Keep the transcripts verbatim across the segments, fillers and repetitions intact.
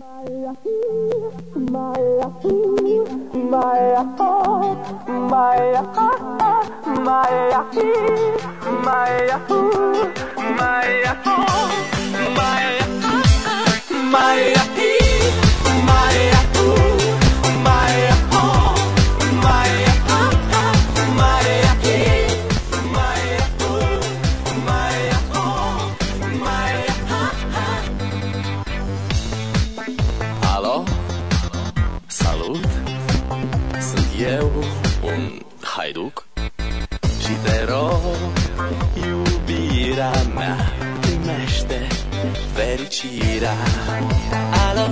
Alo, salut, sunt eu, un haiduc și te rog, iubirea mea, primește fericirea. Alo,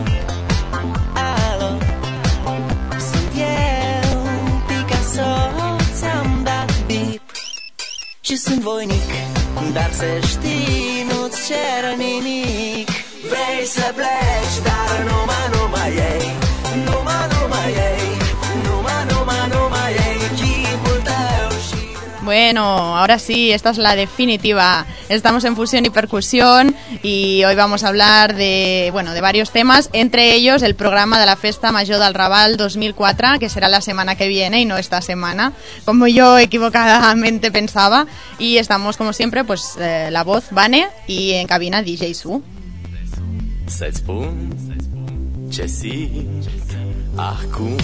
alo, sunt eu, Picasso, ți-am dat bip și sunt voinic, dar să știi, nu-ți cer nimic. Vrei să pleci, dar numai, numai ei, numai, numai ei, numai, numai, numai ei, chipul tău și... Bueno, ahora sí, esta es la definitiva. Estamos en Fusión y Percusión y hoy vamos a hablar de, bueno, de varios temas, entre ellos el programa de la Festa Major del Raval dos mil cuatro, que será la semana que viene y no esta semana, como yo equivocadamente pensaba. Y estamos, como siempre, pues eh, la voz, Vane, y en cabina D J Su. Să-ți spun ce simt acum.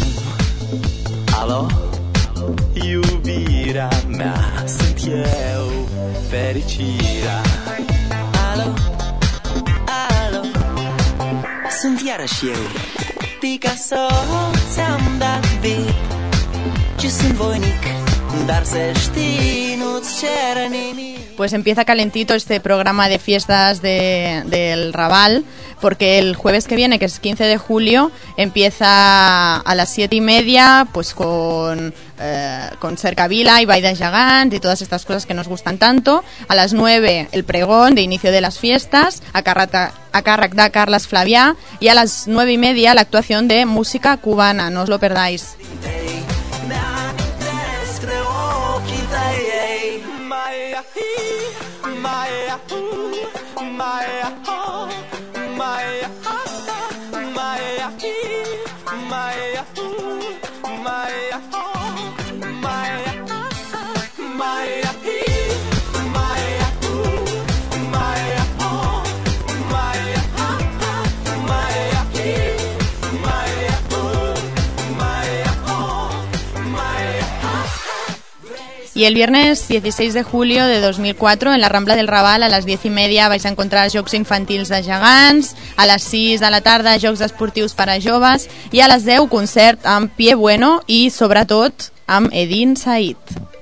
Alo, iubirea mea, sunt eu, fericirea. Alo, alo, sunt iarăși eu, Picasso, ți-am dat bip și sunt voinic, dar să știi, nu-ți cer nimic. Pues empieza calentito este programa de fiestas de, del Raval, porque el jueves que viene, que es quince de julio, empieza a las siete y media, pues con, eh, con cercavila y ball de gegants y todas estas cosas que nos gustan tanto. A las nueve el pregón de inicio de las fiestas, a càrrec, a càrrec de Carles Flavià, y a las nueve y media la actuación de música cubana, no os lo perdáis. Y el viernes dieciséis de julio de dos mil cuatro, en la Rambla del Raval, a las diez y media vais a encontrar jocs infantils de gegants, a les sis de la tarda jocs esportius per a joves i a les deu concert amb Pie Bueno i sobretot amb Edin Said.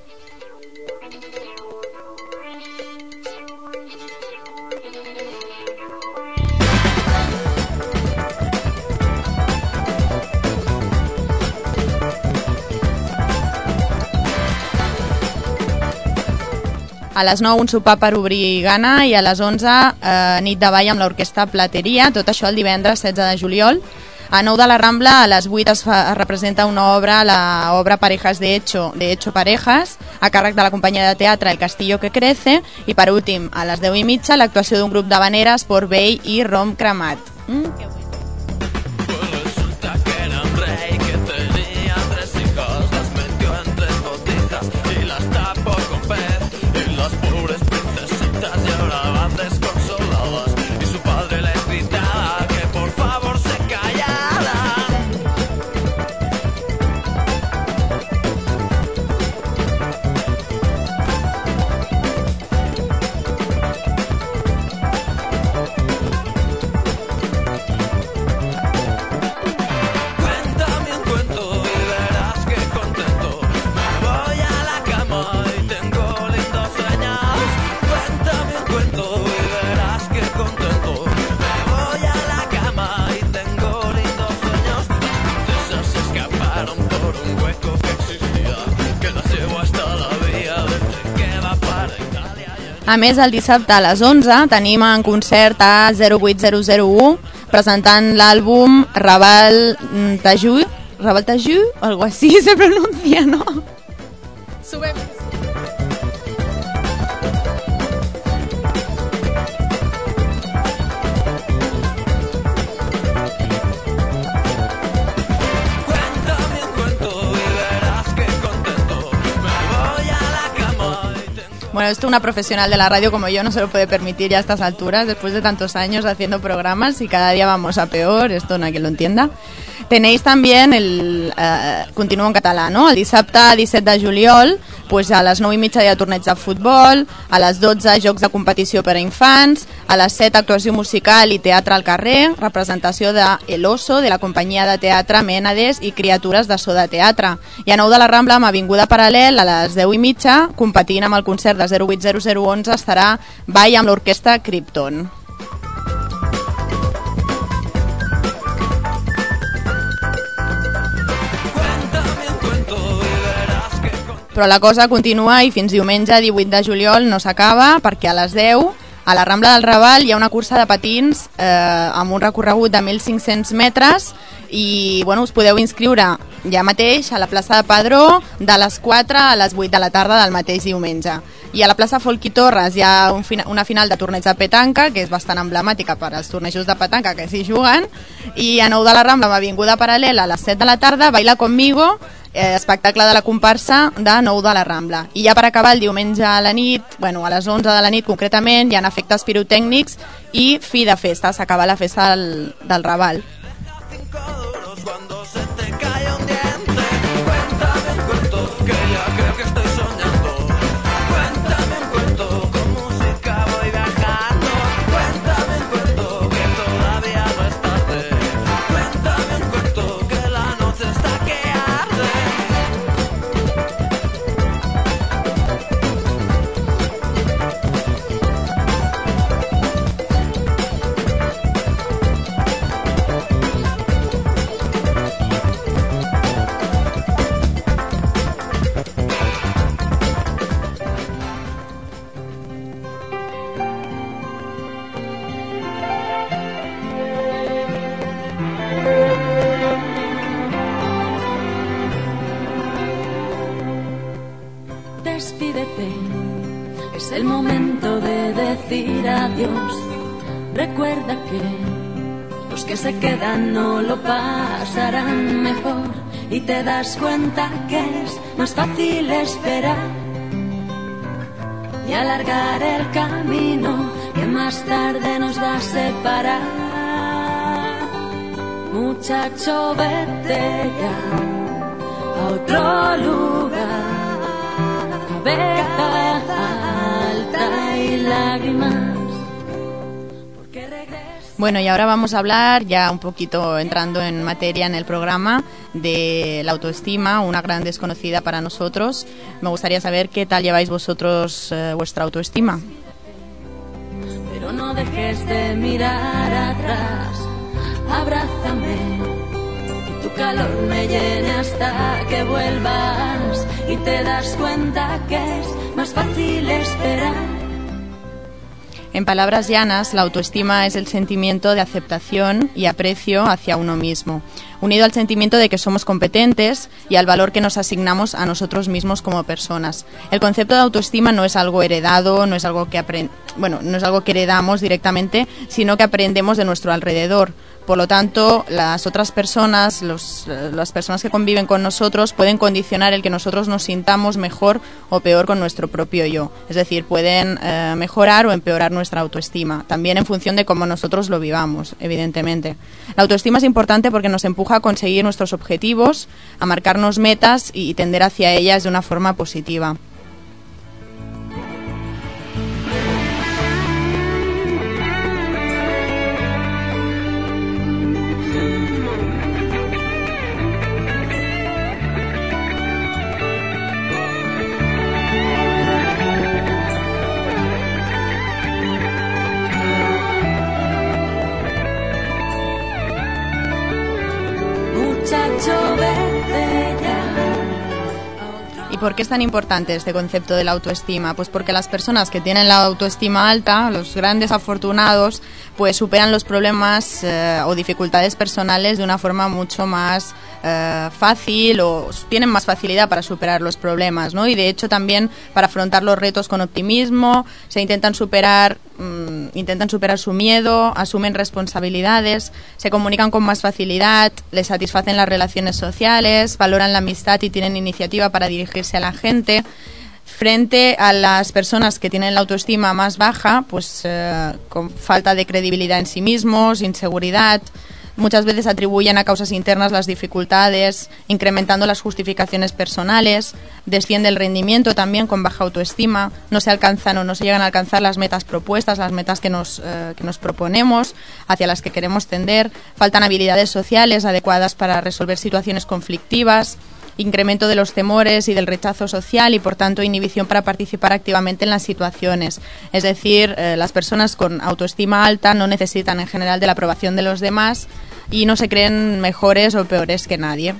A les nou un sopar per obrir gana i a les onze eh, nit de ball amb l'orquestra Plateria, tot això el divendres setze de juliol. A nou de la Rambla, a les vuit es, fa, es representa una obra, la obra Parejas de Hecho, de Hecho Parejas, a càrrec de la companyia de teatre El Castillo que Crece, i per últim, a les deu i mitja, l'actuació d'un grup d'habaneres, Port Vell i Rom Cremat. Mm, que bueno. A més, el dissabte a les onze tenim en concert a zero vuit zero zero u presentant l'àlbum Raval Tajú, Raval Tajú, algo así se pronuncia, ¿no? Sube. esto una profesional de la radio como yo no se lo puede permitir ya a estas alturas, después de tantos años haciendo programas y cada día vamos a peor, esto no hay quien lo entienda. Tenéis también el... Eh, continuo en català, no? El dissabte disset de juliol, pues a les nou i mitja hi ha torneig de futbol, a les dotze jocs de competició per a infants, a les set actuació musical i teatre al carrer, representació de El Oso, de la companyia de teatre Mènades i criatures de so de teatre. I a nou de la Rambla, amb Avinguda Paral·lel, a les deu i mitja, competint amb el concert de zero vuit zero zero onze, estarà Ball amb l'orquestra Krypton. Però la cosa continua i fins diumenge divuit de juliol no s'acaba, perquè a les deu a la Rambla del Raval hi ha una cursa de patins eh, amb un recorregut de mil cinc-cents metres i bueno, us podeu inscriure ja mateix a la plaça de Padró de les quatre a les vuit de la tarda del mateix diumenge. I a la plaça Folch i Torres hi ha un fina, una final de torneig de petanca, que és bastant emblemàtica per als tornejos de petanca que s'hi juguen, i a nou de la Rambla, amb Avinguda Paral·lel, a les set de la tarda, Baila Conmigo, eh, espectacle de la comparsa de nou de la Rambla. I ja per acabar, el diumenge a la nit, bueno, a les onze de la nit concretament, hi ha efectes pirotècnics i fi de festa, s'acaba la festa del, del Raval. Despídete, es el momento de decir adiós. Recuerda que los que se quedan no lo pasarán mejor y te das cuenta que es más fácil esperar y alargar el camino que más tarde nos va a separar. Muchacho, vete ya a otro lugar. Cabeza alta y lágrimas. Porque regreso. Bueno, y ahora vamos a hablar, ya un poquito entrando en materia en el programa, de la autoestima, una gran desconocida para nosotros. Me gustaría saber qué tal lleváis vosotros eh, vuestra autoestima. Pero no dejes de mirar atrás, abrázame. Tu calor me llene hasta que vuelvas y te das cuenta que es más fácil esperar. En palabras llanas, la autoestima es el sentimiento de aceptación y aprecio hacia uno mismo, unido al sentimiento de que somos competentes y al valor que nos asignamos a nosotros mismos como personas. El concepto de autoestima no es algo heredado, no es algo que apre- bueno, no es algo que heredamos directamente, sino que aprendemos de nuestro alrededor. Por lo tanto, las otras personas, los, las personas que conviven con nosotros, pueden condicionar el que nosotros nos sintamos mejor o peor con nuestro propio yo. Es decir, pueden eh, mejorar o empeorar nuestra autoestima, también en función de cómo nosotros lo vivamos, evidentemente. La autoestima es importante porque nos empuja a conseguir nuestros objetivos, a marcarnos metas y tender hacia ellas de una forma positiva. ¿Y por qué es tan importante este concepto de la autoestima? Pues porque las personas que tienen la autoestima alta, los grandes afortunados, pues superan los problemas eh, o dificultades personales de una forma mucho más eh, fácil, o tienen más facilidad para superar los problemas, ¿no? Y de hecho también para afrontar los retos con optimismo, se intentan superar, mmm, intentan superar su miedo, asumen responsabilidades, se comunican con más facilidad, les satisfacen las relaciones sociales, valoran la amistad y tienen iniciativa para dirigirse a la gente. Frente a las personas que tienen la autoestima más baja, pues eh, con falta de credibilidad en sí mismos, inseguridad, muchas veces atribuyen a causas internas las dificultades, incrementando las justificaciones personales, desciende el rendimiento también con baja autoestima, no se alcanzan o no se llegan a alcanzar las metas propuestas, las metas que nos, eh, que nos proponemos, hacia las que queremos tender, faltan habilidades sociales adecuadas para resolver situaciones conflictivas, incremento de los temores y del rechazo social y, por tanto, inhibición para participar activamente en las situaciones. Es decir, eh, las personas con autoestima alta no necesitan en general de la aprobación de los demás y no se creen mejores o peores que nadie.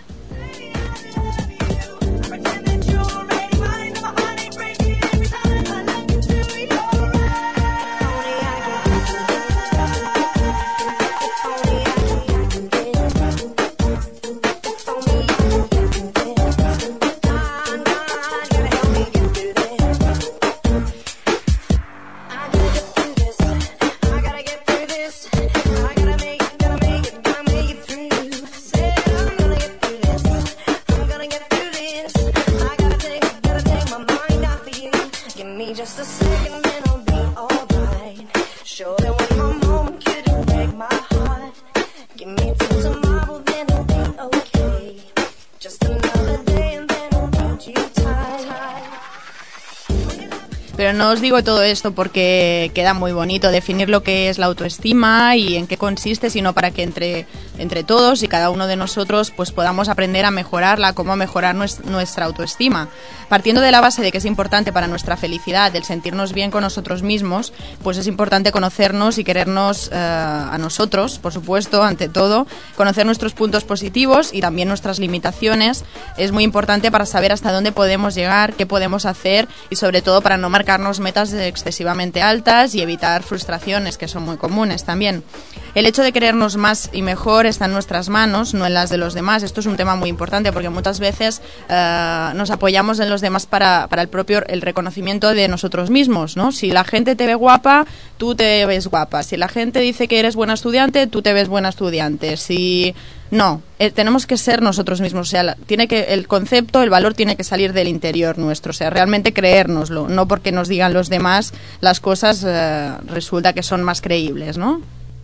Pero no os digo todo esto porque queda muy bonito definir lo que es la autoestima y en qué consiste, sino para que entre, entre todos y cada uno de nosotros pues podamos aprender a mejorarla, cómo mejorar nues, nuestra autoestima. Partiendo de la base de que es importante para nuestra felicidad el sentirnos bien con nosotros mismos, pues es importante conocernos y querernos eh, a nosotros, por supuesto, ante todo, conocer nuestros puntos positivos y también nuestras limitaciones. Es muy importante para saber hasta dónde podemos llegar, qué podemos hacer y sobre todo para no marcar metas excesivamente altas y evitar frustraciones que son muy comunes también. El hecho de querernos más y mejor está en nuestras manos, no en las de los demás. Esto es un tema muy importante porque muchas veces uh, nos apoyamos en los demás para, para el propio el reconocimiento de nosotros mismos, ¿no? Si la gente te ve guapa, tú te ves guapa. Si la gente dice que eres buena estudiante, tú te ves buena estudiante. Si no, eh, tenemos que ser nosotros mismos. O sea, la, tiene que el concepto, el valor tiene que salir del interior nuestro. O sea, realmente creérnoslo, no porque nos digan los demás las cosas eh, resulta que son más creíbles, ¿no?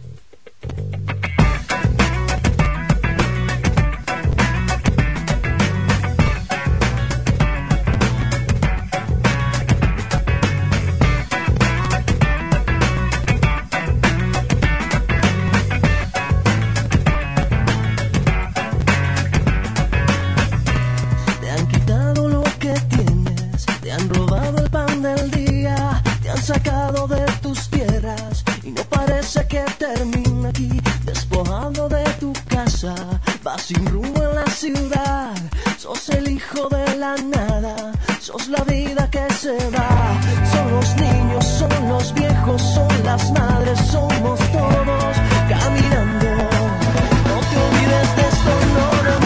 Sacado de tus tierras y no parece que termina aquí. Despojado de tu casa, vas sin rumbo en la ciudad. Sos el hijo de la nada, sos la vida que se va. Son los niños, son los viejos, son las madres, somos todos caminando. No te olvides de esto, no, no,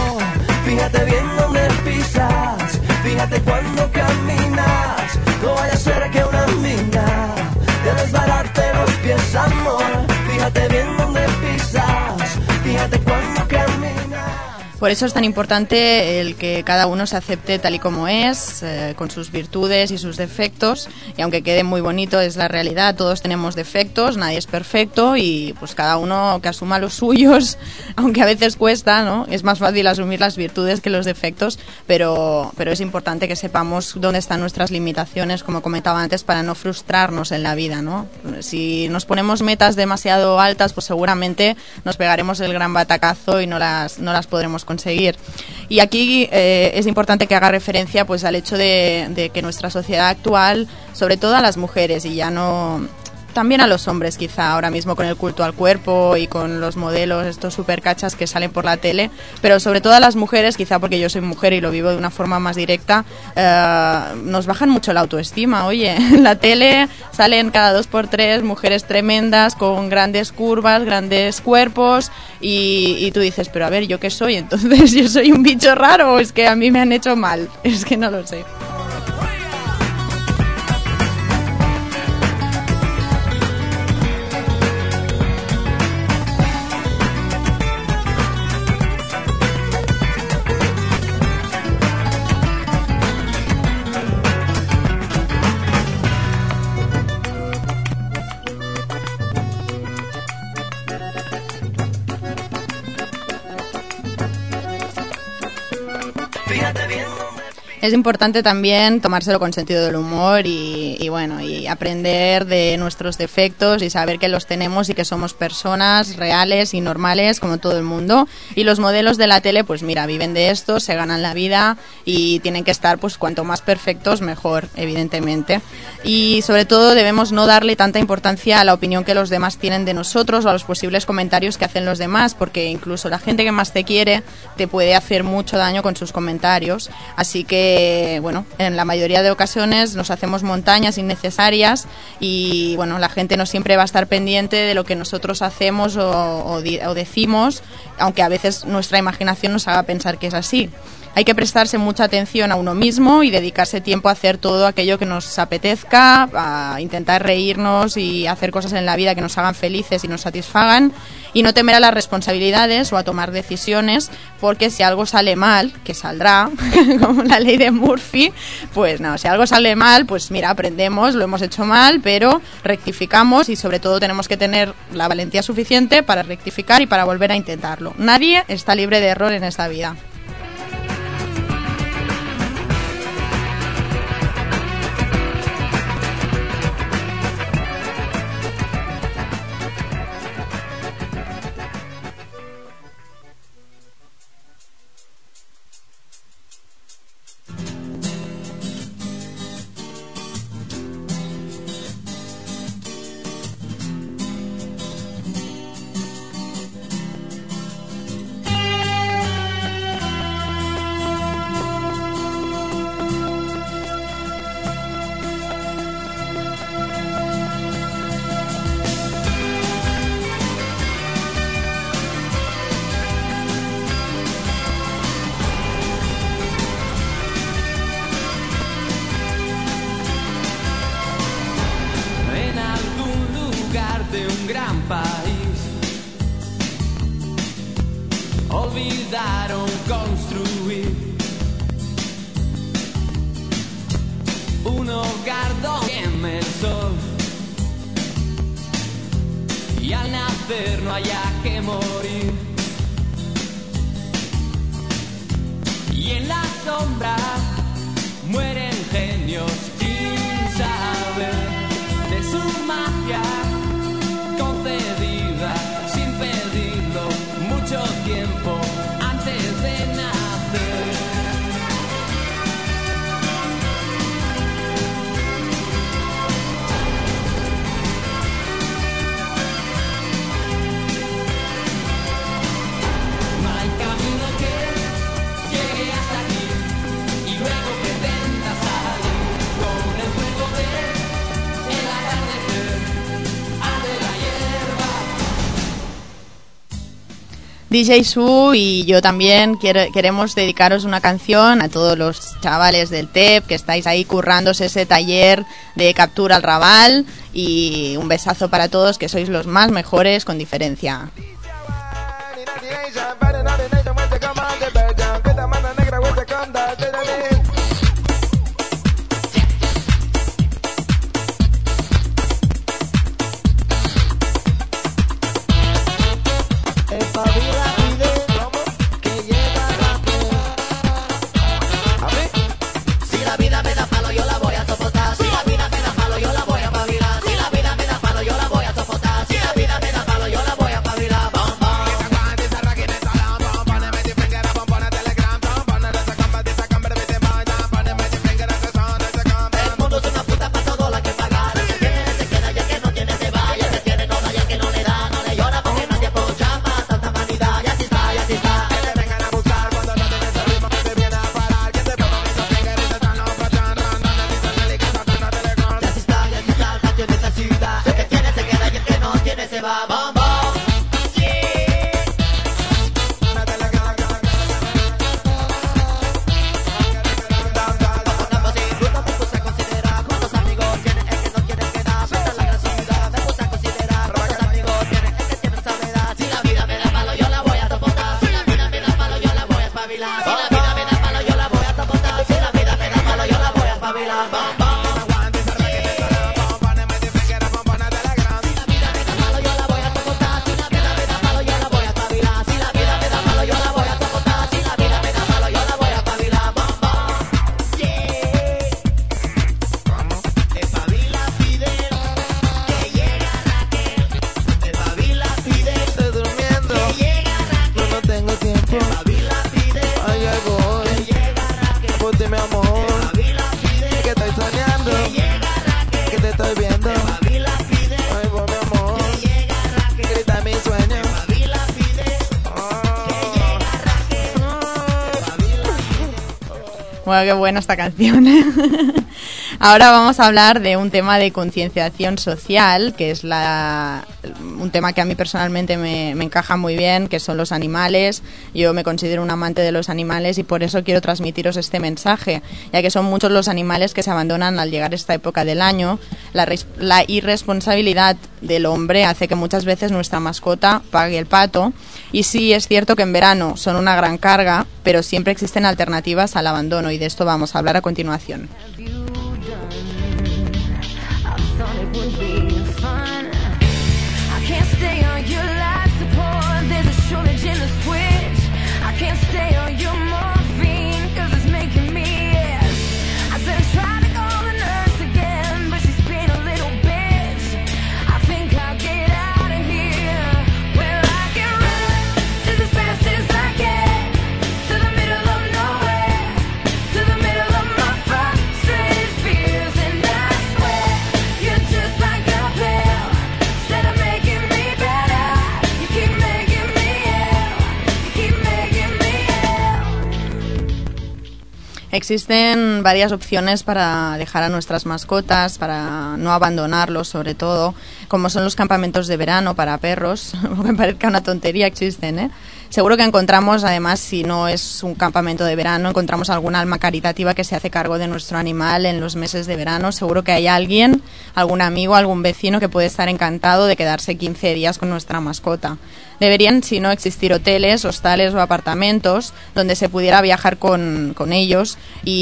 no. Fíjate bien dónde pisas, fíjate cuando caminas. No vaya a ser que una mina te desbarate los pies, amor. Fíjate bien dónde pisas, fíjate cuando caminas. Por eso es tan importante el que cada uno se acepte tal y como es, eh, con sus virtudes y sus defectos. Y aunque quede muy bonito, es la realidad, todos tenemos defectos, nadie es perfecto y pues cada uno que asuma los suyos, aunque a veces cuesta, ¿no? Es más fácil asumir las virtudes que los defectos, pero, pero es importante que sepamos dónde están nuestras limitaciones, como comentaba antes, para no frustrarnos en la vida, ¿no? Si nos ponemos metas demasiado altas, pues seguramente nos pegaremos el gran batacazo y no las, no las podremos conseguir. conseguir. Y aquí eh, es importante que haga referencia pues al hecho de, de que nuestra sociedad actual, sobre todo a las mujeres y ya no... También a los hombres quizá ahora mismo con el culto al cuerpo y con los modelos estos super cachas que salen por la tele, pero sobre todo a las mujeres, quizá porque yo soy mujer y lo vivo de una forma más directa, eh, nos bajan mucho la autoestima. Oye, en la tele salen cada dos por tres mujeres tremendas con grandes curvas, grandes cuerpos y, y tú dices, pero a ver, ¿yo qué soy? Entonces, ¿yo soy un bicho raro o es que a mí me han hecho mal? Es que no lo sé. Es importante también tomárselo con sentido del humor y, y bueno, y aprender de nuestros defectos y saber que los tenemos y que somos personas reales y normales como todo el mundo. Y los modelos de la tele, pues mira, viven de esto, se ganan la vida y tienen que estar, pues cuanto más perfectos mejor, evidentemente. Y sobre todo debemos no darle tanta importancia a la opinión que los demás tienen de nosotros o a los posibles comentarios que hacen los demás, porque incluso la gente que más te quiere te puede hacer mucho daño con sus comentarios. Así que bueno, en la mayoría de ocasiones nos hacemos montañas innecesarias y bueno, la gente no siempre va a estar pendiente de lo que nosotros hacemos o, o, o decimos, aunque a veces nuestra imaginación nos haga pensar que es así. Hay que prestarse mucha atención a uno mismo y dedicarse tiempo a hacer todo aquello que nos apetezca, a intentar reírnos y hacer cosas en la vida que nos hagan felices y nos satisfagan, y no temer a las responsabilidades o a tomar decisiones, porque si algo sale mal, que saldrá, como la ley de Murphy, pues no, si algo sale mal, pues mira, aprendemos, lo hemos hecho mal, pero rectificamos y sobre todo tenemos que tener la valentía suficiente para rectificar y para volver a intentarlo. Nadie está libre de error en esta vida. Olvidaron construir un hogar donde queme el sol y al nacer no haya que morir, y en la sombra mueren genios sin saber de su magia concedida sin pedirlo mucho tiempo antes de nacer. No hay camino que llegue hasta aquí y luego pretenda salir con el fuego del atardecer, arde la hierba. D J Su y yo también quiere, queremos dedicaros una canción a todos los chavales del T E P que estáis ahí currándose ese taller de captura al Raval, y un besazo para todos, que sois los más mejores con diferencia. Bum, bum, Bueno, qué buena esta canción. Ahora vamos a hablar de un tema de concienciación social, que es la, un tema que a mí personalmente me, me encaja muy bien, que son los animales. Yo me considero un amante de los animales y por eso quiero transmitiros este mensaje, ya que son muchos los animales que se abandonan al llegar esta época del año. La, la irresponsabilidad del hombre hace que muchas veces nuestra mascota pague el pato. Y sí, es cierto que en verano son una gran carga, pero siempre existen alternativas al abandono y de esto vamos a hablar a continuación. Existen varias opciones para dejar a nuestras mascotas, para no abandonarlos sobre todo, como son los campamentos de verano para perros, aunque parezca una tontería, existen, ¿eh? Seguro que encontramos, además, si no es un campamento de verano, encontramos alguna alma caritativa que se hace cargo de nuestro animal en los meses de verano. Seguro que hay alguien, algún amigo, algún vecino que puede estar encantado de quedarse quince días con nuestra mascota. Deberían, si no, existir hoteles, hostales o apartamentos donde se pudiera viajar con, con ellos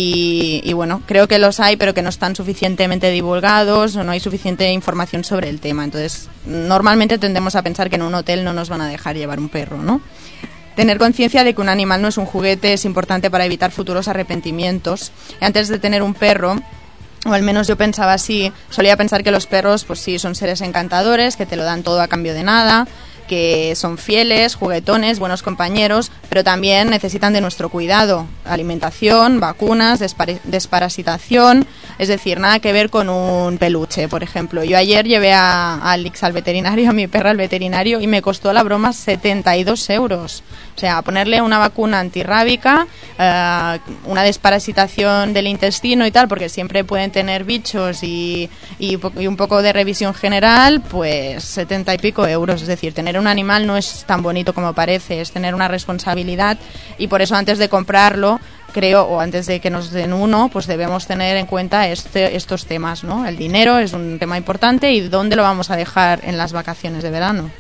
y, y bueno, creo que los hay, pero que no están suficientemente divulgados o no hay suficiente información sobre el tema. Entonces, normalmente tendemos a pensar que en un hotel no nos van a dejar llevar un perro, ¿no? Tener conciencia de que un animal no es un juguete es importante para evitar futuros arrepentimientos. Antes de tener un perro, o al menos yo pensaba así, solía pensar que los perros, pues sí, son seres encantadores, que te lo dan todo a cambio de nada, que son fieles, juguetones, buenos compañeros, pero también necesitan de nuestro cuidado, alimentación, vacunas, despar- desparasitación, es decir, nada que ver con un peluche, por ejemplo. Yo ayer llevé a, a Alix al veterinario, a mi perra al veterinario, y me costó la broma setenta y dos euros. O sea, ponerle una vacuna antirrábica, eh, una desparasitación del intestino y tal, porque siempre pueden tener bichos y, y, y un poco de revisión general, pues setenta y pico euros. Es decir, tener un animal no es tan bonito como parece, es tener una responsabilidad y por eso antes de comprarlo, creo, o antes de que nos den uno, pues debemos tener en cuenta este, estos temas, ¿no? El dinero es un tema importante y dónde lo vamos a dejar en las vacaciones de verano.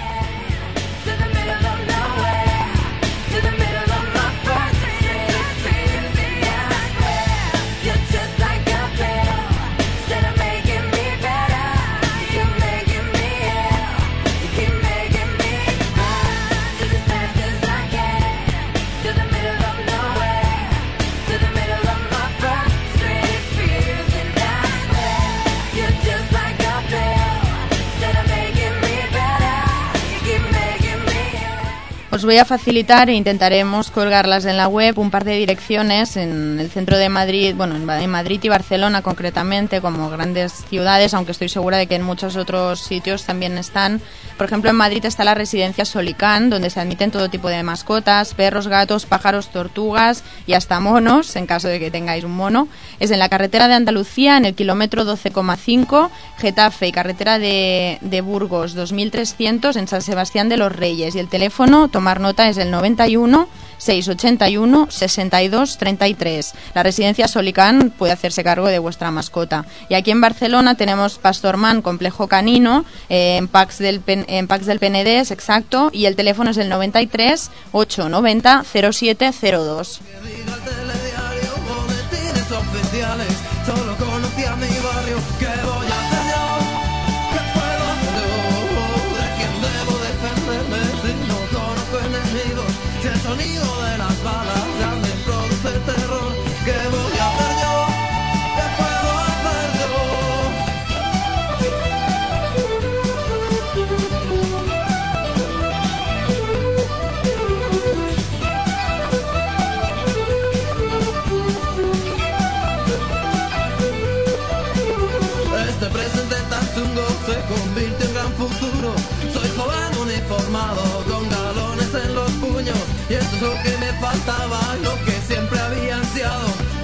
Os voy a facilitar e intentaremos colgarlas en la web un par de direcciones en el centro de Madrid, bueno, en Madrid y Barcelona concretamente, como grandes ciudades, aunque estoy segura de que en muchos otros sitios también están. Por ejemplo, en Madrid está la residencia Solicán, donde se admiten todo tipo de mascotas, perros, gatos, pájaros, tortugas y hasta monos, en caso de que tengáis un mono. Es en la carretera de Andalucía, en el kilómetro doce coma cinco, Getafe, y carretera de, de Burgos dos mil trescientos, en San Sebastián de los Reyes. Y el teléfono, tomar nota, es el noventa y uno, seiscientos ochenta y uno, sesenta y dos, treinta y tres. La residencia Solicán puede hacerse cargo de vuestra mascota. Y aquí en Barcelona tenemos Pastorman, complejo canino, eh, en Pacs del Pen, en Pacs del Penedès, exacto, y el teléfono es el noventa y tres, ochocientos noventa, cero siete cero dos. Solo conocía mi barrio, ¿qué voy a hacer yo? ¿Qué puedo hacer yo? ¿De quién debo defenderme si no conozco enemigos? Si el sonido de las balas ya me produce terror, ¿qué voy a hacer yo? ¿Qué puedo hacer yo? Este presente tan chungo se convirtió en gran futuro. Soy joven uniformado con galones en los puños y esto es lo que me faltaba, lo que siempre había ansiado.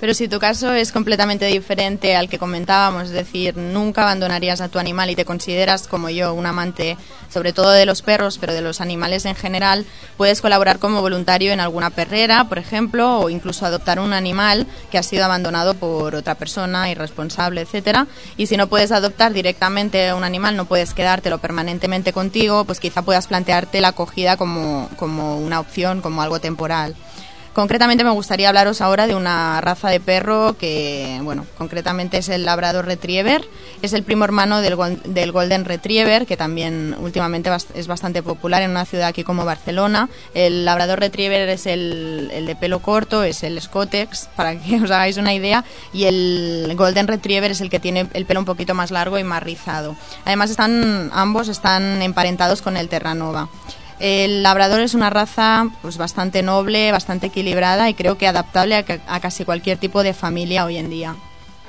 Pero si tu caso es completamente diferente al que comentábamos, es decir, nunca abandonarías a tu animal y te consideras, como yo, un amante sobre todo de los perros, pero de los animales en general, puedes colaborar como voluntario en alguna perrera, por ejemplo, o incluso adoptar un animal que ha sido abandonado por otra persona, irresponsable, etcétera. Y si no puedes adoptar directamente un animal, no puedes quedártelo permanentemente contigo, pues quizá puedas plantearte la acogida como, como una opción, como algo temporal. Concretamente me gustaría hablaros ahora de una raza de perro que, bueno, concretamente es el Labrador Retriever. Es el primo hermano del, del Golden Retriever, que también últimamente es bastante popular en una ciudad aquí como Barcelona. El Labrador Retriever es el, el de pelo corto, es el Scottex, para que os hagáis una idea, y el Golden Retriever es el que tiene el pelo un poquito más largo y más rizado. Además, están ambos están emparentados con el Terranova. El labrador es una raza pues bastante noble, bastante equilibrada y creo que adaptable a, a casi cualquier tipo de familia hoy en día.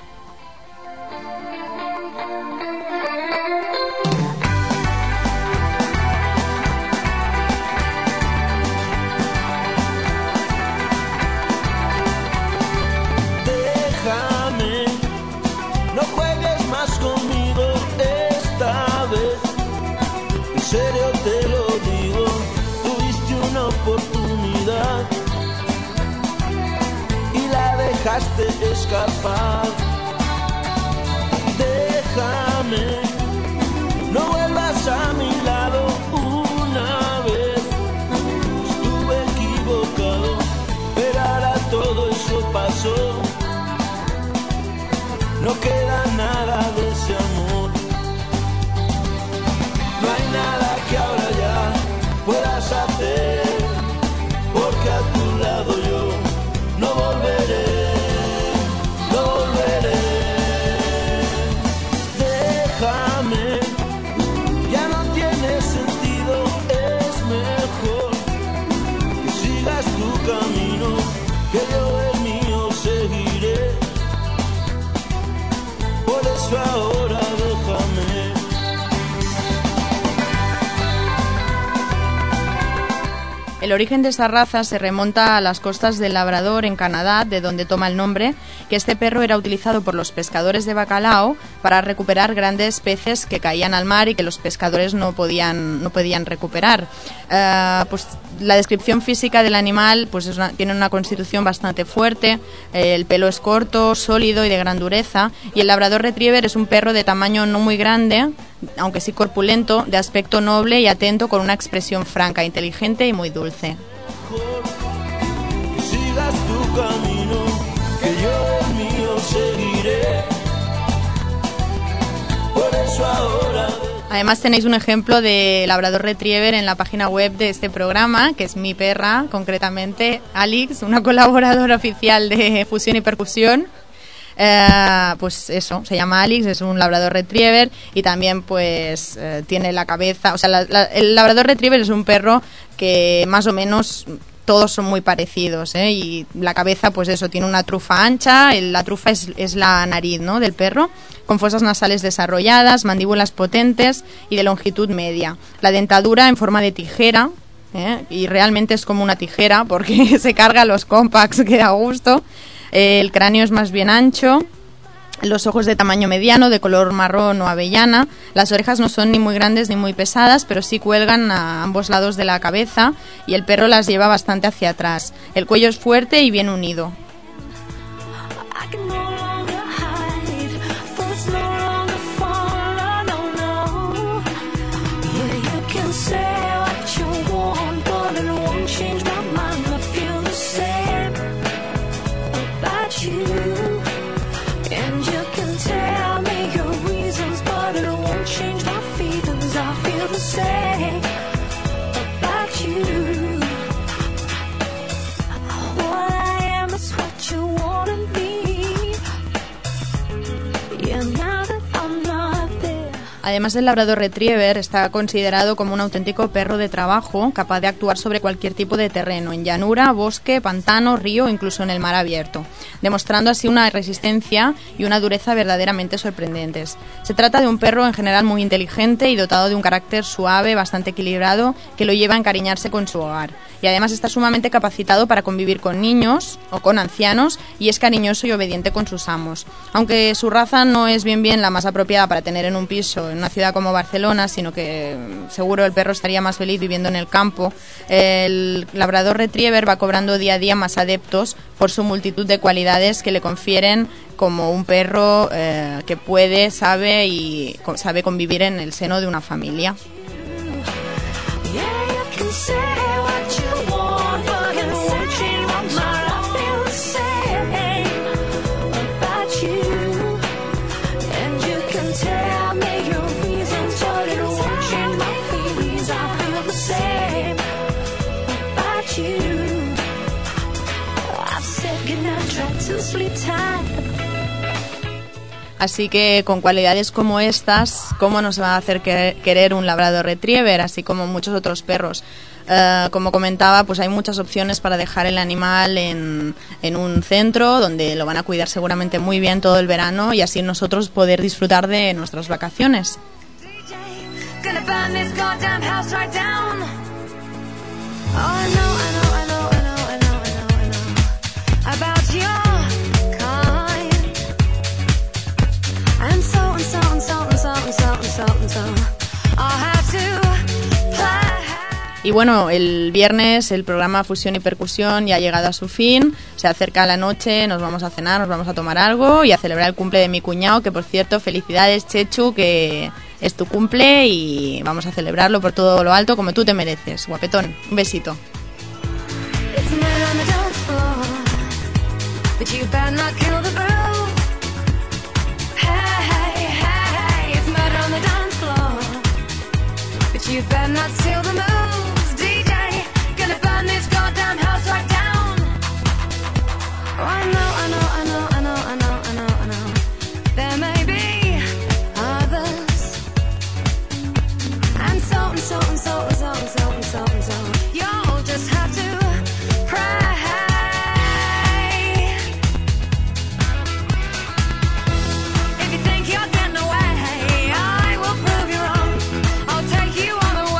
Déjame, no juegues más conmigo esta vez. En serio te lo digo, tuviste una oportunidad y la dejaste escapar. Déjame, no vuelvas a mi lado una vez. Estuve equivocado, pero ahora todo eso pasó. No queda nada de ese amor. No hay nada que ahora ya puedas hacer, porque a tu lado yo no volveré, no volveré. Déjame, ya no tiene sentido, es mejor que sigas tu camino, que yo el mío seguiré. Por eso ahora déjame. El origen de esta raza se remonta a las costas del Labrador, en Canadá, de donde toma el nombre, que este perro era utilizado por los pescadores de bacalao para recuperar grandes peces que caían al mar y que los pescadores no podían, no podían recuperar. Uh, pues la descripción física del animal pues es una, tiene una constitución bastante fuerte, eh, el pelo es corto, sólido y de gran dureza, y el Labrador Retriever es un perro de tamaño no muy grande, aunque sí corpulento, de aspecto noble y atento, con una expresión franca, inteligente y muy dulce. Que sigas tu camino, que yo el mío seguiré. Por eso ahora. Además tenéis un ejemplo de Labrador Retriever en la página web de este programa, que es mi perra, concretamente Alix, una colaboradora oficial de Fusión y Percusión. Eh, pues eso, se llama Alix, es un Labrador Retriever y también pues eh, tiene la cabeza, o sea, la, la, el Labrador Retriever es un perro que más o menos todos son muy parecidos, ¿eh? Y la cabeza, pues eso, tiene una trufa ancha, el, la trufa es, es la nariz, ¿no?, del perro, con fosas nasales desarrolladas, mandíbulas potentes y de longitud media. La dentadura en forma de tijera, ¿eh? Y realmente es como una tijera porque se carga los compacts, que da gusto. El cráneo es más bien ancho, los ojos de tamaño mediano, de color marrón o avellana. Las orejas no son ni muy grandes ni muy pesadas, pero sí cuelgan a ambos lados de la cabeza y el perro las lleva bastante hacia atrás. El cuello es fuerte y bien unido. Además, el Labrador Retriever está considerado como un auténtico perro de trabajo, capaz de actuar sobre cualquier tipo de terreno, en llanura, bosque, pantano, río o incluso en el mar abierto, demostrando así una resistencia y una dureza verdaderamente sorprendentes. Se trata de un perro en general muy inteligente y dotado de un carácter suave, bastante equilibrado, que lo lleva a encariñarse con su hogar. Y además está sumamente capacitado para convivir con niños o con ancianos y es cariñoso y obediente con sus amos. Aunque su raza no es bien bien la más apropiada para tener en un piso en una ciudad como Barcelona, sino que seguro el perro estaría más feliz viviendo en el campo, el Labrador Retriever va cobrando día a día más adeptos por su multitud de cualidades que le confieren como un perro eh, que puede, sabe y sabe convivir en el seno de una familia. Así que con cualidades como estas, ¿cómo nos va a hacer querer un Labrador Retriever? Así como muchos otros perros. Uh, como comentaba, pues hay muchas opciones para dejar el animal en, en un centro donde lo van a cuidar seguramente muy bien todo el verano y así nosotros poder disfrutar de nuestras vacaciones. Y bueno, el viernes el programa Fusión y Percusión ya ha llegado a su fin, se acerca la noche, nos vamos a cenar, nos vamos a tomar algo y a celebrar el cumple de mi cuñado, que por cierto, felicidades Chechu, que es tu cumple y vamos a celebrarlo por todo lo alto como tú te mereces, guapetón, un besito. You better not steal the moves, D J. Gonna burn this goddamn house right down. Oh, I know, I know, I know, I know, I know, I know, I know. There may be others, and so and so and so and so and so and so and so. You'll just have to pray. If you think you're getting away, I will prove you wrong. I'll take you.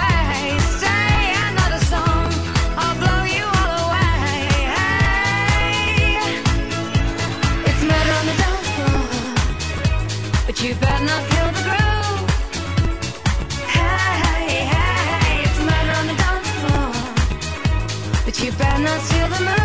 You better not kill the groove. Hey, hey, hey, it's murder on the dance floor. But you better not steal the moon.